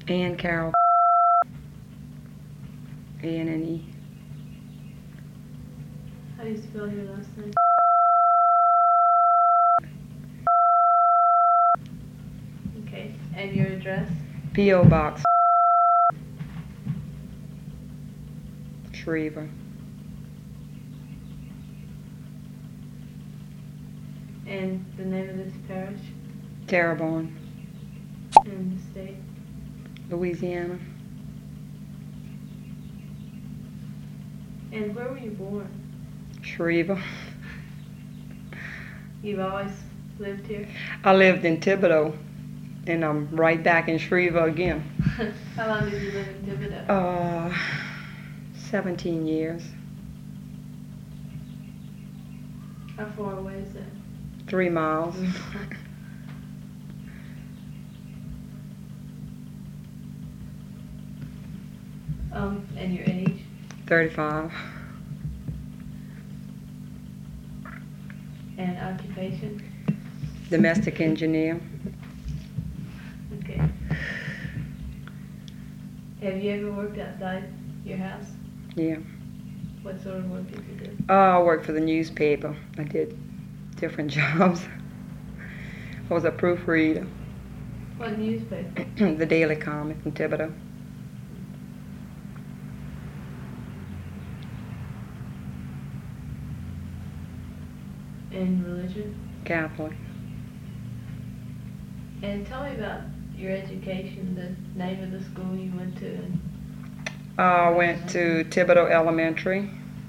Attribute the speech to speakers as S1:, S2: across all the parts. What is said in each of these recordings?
S1: Ann Carol. A-N-N-E.
S2: How do you spell your last name? Okay, and your address?
S1: P.O. Box. Schriever.
S2: And the name of this parish?
S1: Terrebonne.
S2: And the state?
S1: Louisiana.
S2: And where were you born?
S1: Schriever.
S2: You've always lived here?
S1: I lived in Thibodaux, and I'm right back in Schriever again.
S2: How long did you live in Thibodaux?
S1: 17 years.
S2: How far away is that?
S1: 3 miles.
S2: And your age?
S1: 35.
S2: And occupation?
S1: Domestic engineer.
S2: Okay. Have you ever worked outside your house?
S1: Yeah.
S2: What sort of work did you do?
S1: I worked for the newspaper. I did different jobs. I was a proofreader.
S2: What newspaper?
S1: The Daily Comet in Thibodaux.
S2: And religion?
S1: Catholic.
S2: And tell me about your education, the name of the school you went to. And
S1: I went to Thibodaux Elementary.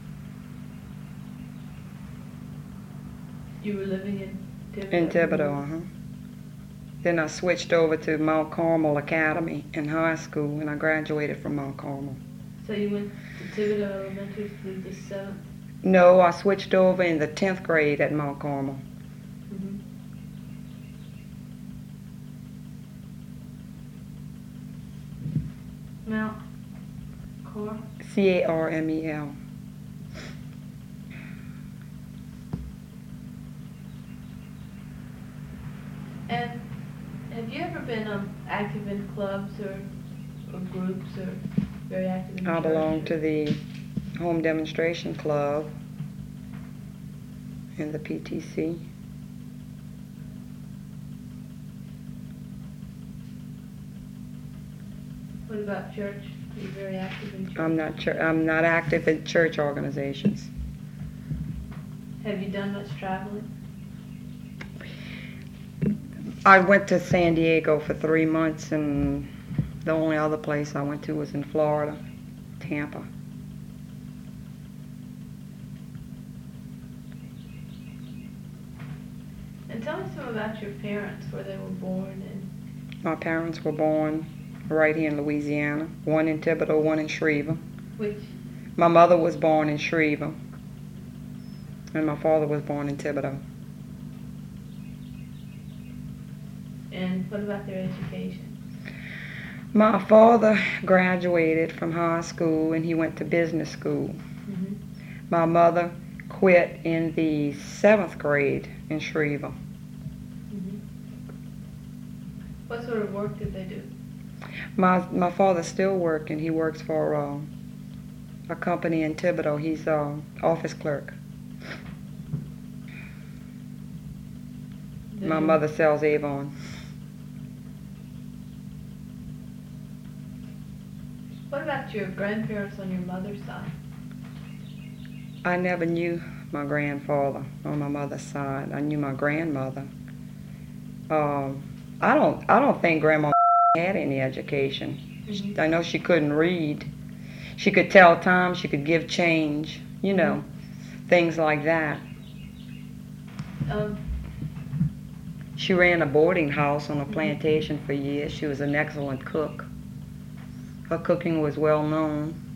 S2: you were living in Thibodaux?
S1: In Thibodaux, Then I switched over to Mount Carmel Academy in high school, and I graduated from Mount Carmel.
S2: So you went to Thibodaux Elementary through the 7th?
S1: No, I switched over in the 10th grade at Mount Carmel.
S2: Mm-hmm. Mount Carmel?
S1: Carmel.
S2: And have you ever been active in clubs or groups or very active in
S1: I
S2: church?
S1: belong to the Home Demonstration Club and the PTC.
S2: What about church? Are you very active in church?
S1: I'm not active in church organizations.
S2: Have you done much traveling?
S1: I went to San Diego for 3 months, and the only other place I went to was in Florida, Tampa.
S2: And tell me some about your parents, where they were born. And
S1: My parents were born right here in Louisiana, one in Thibodaux, one in Schriever.
S2: which,
S1: My mother was born in Schriever, and my father was born in Thibodaux.
S2: and what about their education?
S1: My father graduated from high school, and he went to business school.
S2: Mm-hmm.
S1: My mother quit in the 7th grade in Schriever.
S2: Mm-hmm. What sort of work did they do?
S1: My father's still working. He works for a company in Thibodaux. He's an office clerk. My mother sells Avon.
S2: What about your grandparents on your mother's side?
S1: I never knew my grandfather on my mother's side. I knew my grandmother. I don't think Grandma had any education.
S2: Mm-hmm.
S1: I know she couldn't read. She could tell time. She could give change. You know, things like that. She ran a boarding house on a plantation for years. She was an excellent cook. Her cooking was well known.